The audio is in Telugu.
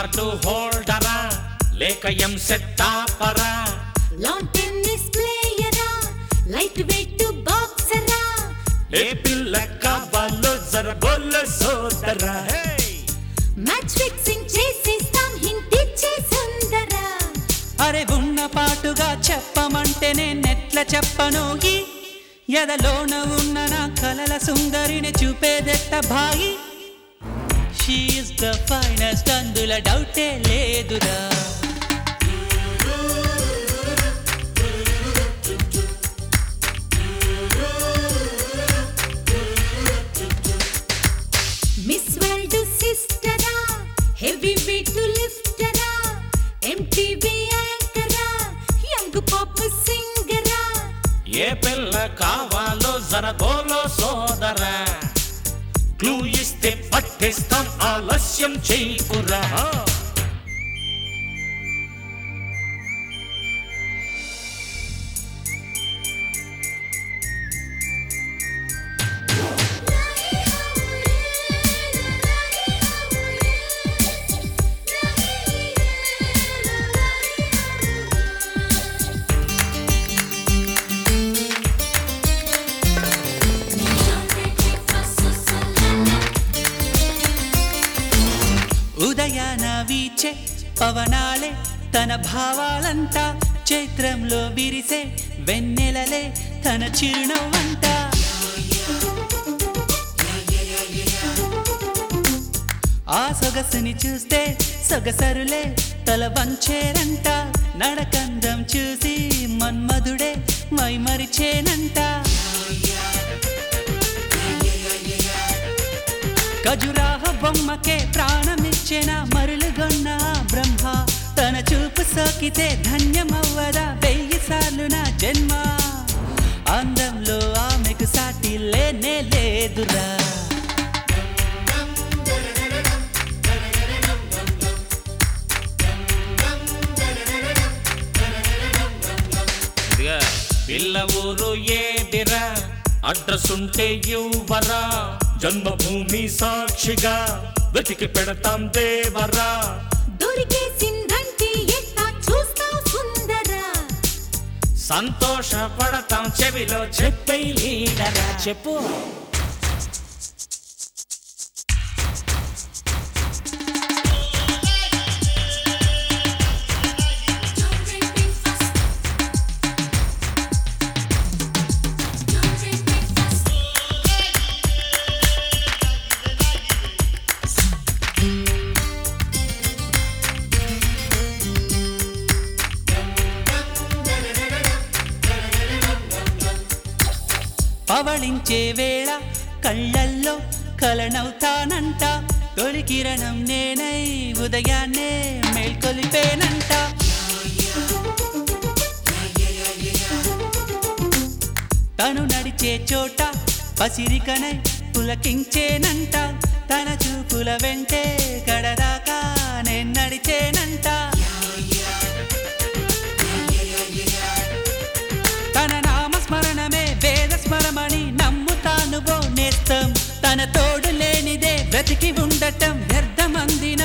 కార్డు హోల్డరా లేక ఎంసెట్ టాపరా లాన్ టెన్నిస్ ప్లేయరా లైట్ వెయిట్ బాక్సరా ఏ పిల్ల కావాలో జర బోల సోదరా మ్యాచ్ ఫిక్సింగ్ చేసేస్తాం హింట్ ఇచ్చే సుందరా అరే ఉన్న పాటుగా చెప్పమంటే నేనెట్ల చెప్పను ఈ ఎదలోన ఉన్న నా కలల సుందరిని చూపేదెట్ట భాయి షీ ఇస్ ద ఫైనెస్ట్ అందులో డౌటే లేదురా మిస్ వరల్డ్ సిస్టరా హెవీ వెయిట్ లిఫ్టరా ఎంటీవీ యాంకరా యంగ్ పాప్ సింగరా ఏ పిల్ల కావాలో జర బోలో సోదరా క్లూ ఇస్తే పట్టేస్తాం ఆలస్యం చేయకురా ఉదయాన వీచే పవనాలే తన భావాలంతా చైత్రంలో విరిసే వెన్నెలలే తన చిరునవ్వంట ఆ సొగసుని చూస్తే సొగసరులే తల వంచేరంట నడకందం చూసి మన్మధుడే మైమరిచేనంట ఖజురాహ బొమ్మకే ప్రాణమిచ్చిన మరులుగొన్న బ్రహ్మ తన చూపు సోకితే ధన్యమవ్వదా 1000 సార్లు నా జన్మ అందంలో ఆమెకు సాటి లేనే లేదురా పిల్ల ఊరు ఏదిరా అడ్రస్ ఉంటే ఇవ్వరా జన్మభూమి సాక్షిగా వెతికి పెడతాం దేవరా దొరికేసిందంటే ఎట్టా చూస్తావు సుందరా సంతోషపడతాం చెవిలో చెప్పే లీడరా చెప్పు పవళించే వేళ కళ్ళల్లో కలనవుతానంట తొలి కిరణం నేనై ఉదయాన్నే మేల్కొలిపేనంట తను నడిచే చోట పసిరికనై పులకించేనంట తన చూపుల వెంటే కడదాకా నేను నడిచేనంట తన నామస్మరణమే వేదస్మరమని నమ్ముతానువో నేస్తం తన తోడు లేనిదే బ్రతికి ఉండటం వ్యర్థమందిన